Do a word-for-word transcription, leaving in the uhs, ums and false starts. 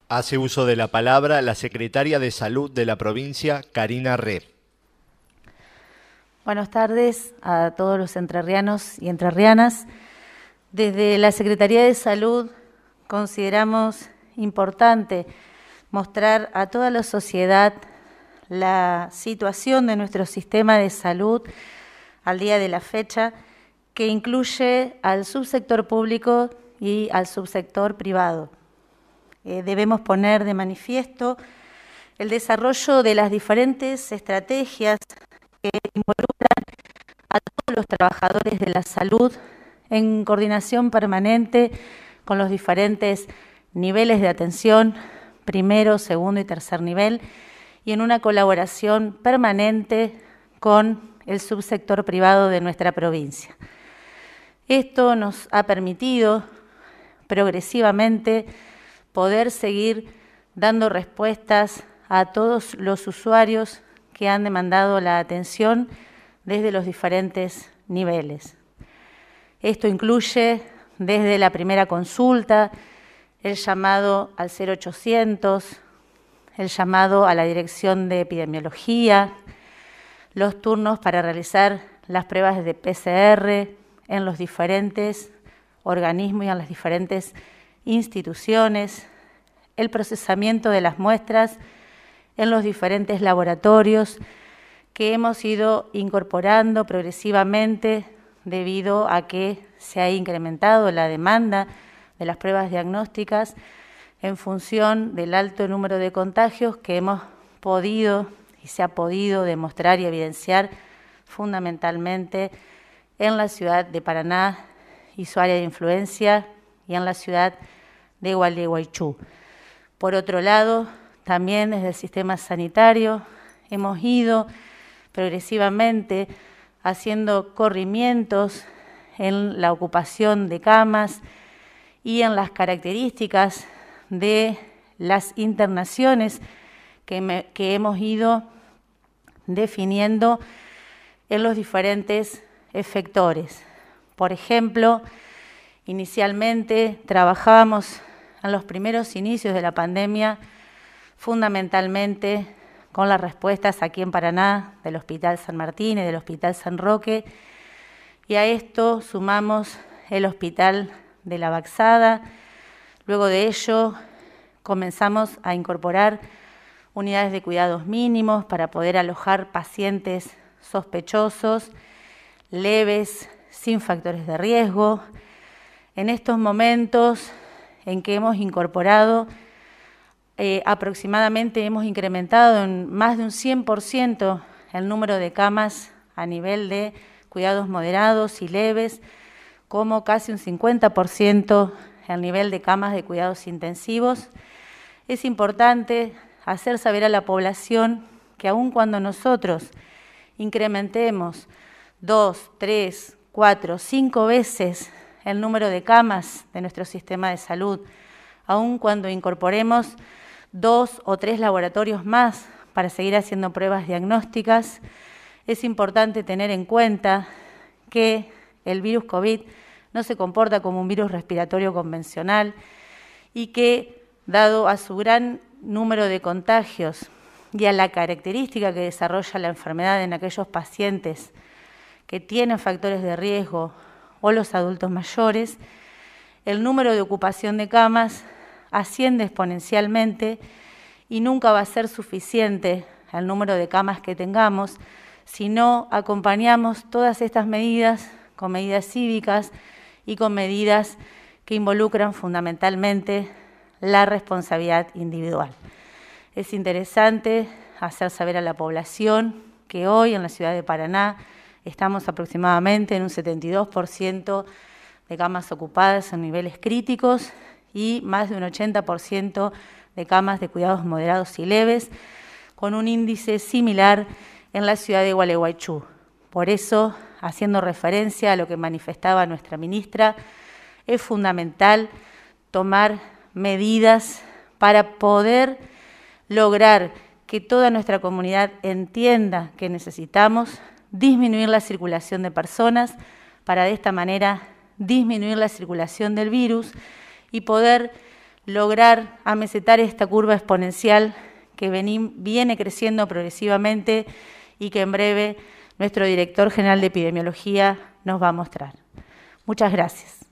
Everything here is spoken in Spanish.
Hace uso de la palabra la secretaria de Salud de la provincia, Karina Re. Buenas tardes a todos los entrerrianos y entrerrianas. Desde la Secretaría de Salud consideramos importante mostrar a toda la sociedad la situación de nuestro sistema de salud al día de la fecha, que incluye al subsector público y al subsector privado. Eh, debemos poner de manifiesto el desarrollo de las diferentes estrategias que involucran a todos los trabajadores de la salud en coordinación permanente con los diferentes niveles de atención, primero, segundo y tercer nivel, y en una colaboración permanente con el subsector privado de nuestra provincia. Esto nos ha permitido progresivamente poder seguir dando respuestas a todos los usuarios que han demandado la atención desde los diferentes niveles. Esto incluye desde la primera consulta, el llamado al cero ochocientos, el llamado a la Dirección de Epidemiología, los turnos para realizar las pruebas de P C R en los diferentes organismos y en las diferentes instituciones, el procesamiento de las muestras en los diferentes laboratorios que hemos ido incorporando progresivamente debido a que se ha incrementado la demanda de las pruebas diagnósticas en función del alto número de contagios que hemos podido y se ha podido demostrar y evidenciar fundamentalmente en la ciudad de Paraná y su área de influencia y en la ciudad de Gualeguaychú. Por otro lado, también desde el sistema sanitario hemos ido progresivamente haciendo corrimientos en la ocupación de camas y en las características de las internaciones que, me, que hemos ido definiendo en los diferentes efectores. Por ejemplo, inicialmente trabajábamos en los primeros inicios de la pandemia fundamentalmente con las respuestas aquí en Paraná del Hospital San Martín y del Hospital San Roque, y a esto sumamos el Hospital de la Baxada. Luego de ello comenzamos a incorporar unidades de cuidados mínimos para poder alojar pacientes sospechosos, leves, sin factores de riesgo. En estos momentos en que hemos incorporado, eh, aproximadamente hemos incrementado en más de un cien por ciento el número de camas a nivel de cuidados moderados y leves, como casi un cincuenta por ciento el nivel de camas de cuidados intensivos. Es importante hacer saber a la población que aun cuando nosotros incrementemos dos, tres, cuatro, cinco veces el número de camas de nuestro sistema de salud, aun cuando incorporemos dos o tres laboratorios más para seguir haciendo pruebas diagnósticas, es importante tener en cuenta que el virus COVID no se comporta como un virus respiratorio convencional y que, dado a su gran número de contagios y a la característica que desarrolla la enfermedad en aquellos pacientes que tienen factores de riesgo o los adultos mayores, el número de ocupación de camas asciende exponencialmente y nunca va a ser suficiente el número de camas que tengamos si no acompañamos todas estas medidas con medidas cívicas y con medidas que involucran fundamentalmente la responsabilidad individual. Es interesante hacer saber a la población que hoy en la ciudad de Paraná estamos aproximadamente en un setenta y dos por ciento de camas ocupadas en niveles críticos y más de un ochenta por ciento de camas de cuidados moderados y leves, con un índice similar en la ciudad de Gualeguaychú. Por eso, haciendo referencia a lo que manifestaba nuestra ministra, es fundamental tomar medidas para poder lograr que toda nuestra comunidad entienda que necesitamos disminuir la circulación de personas para de esta manera disminuir la circulación del virus y poder lograr amesetar esta curva exponencial que vení, viene creciendo progresivamente y que en breve nuestro director general de epidemiología nos va a mostrar. Muchas gracias.